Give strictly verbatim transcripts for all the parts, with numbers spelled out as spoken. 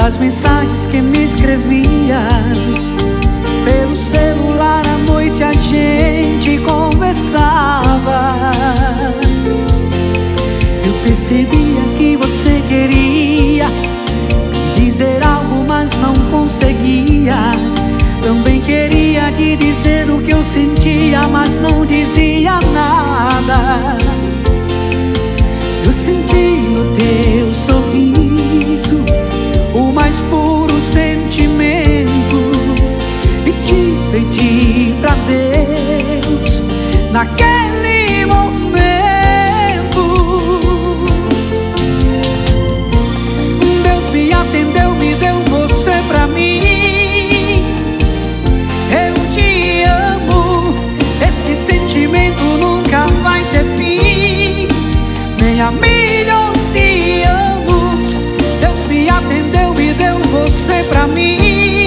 das mensagens que me escrevia pelo celular. À noite a gente conversava. Eu percebia que você queria dizer algo, mas não conseguia. Também queria te dizer o que eu sentia, mas não dizia nada. Eu senti no teu sorriso o mais puro sentimento e te pedi pra Deus naquele momento. Deus me atendeu, me deu você pra mim. Eu te amo, este sentimento nunca vai ter fim, nem a milhões de anos. Deus me atendeu, me deu você pra mim.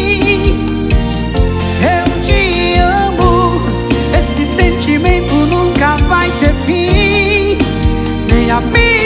Eu te amo, este sentimento nunca vai ter fim, nem a milhões